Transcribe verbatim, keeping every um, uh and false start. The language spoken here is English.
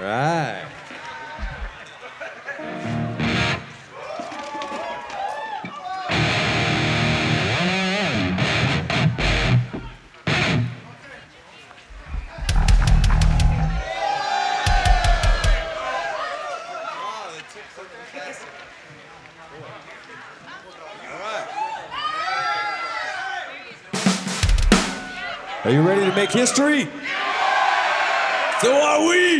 All right. Are you ready to make history? So are we!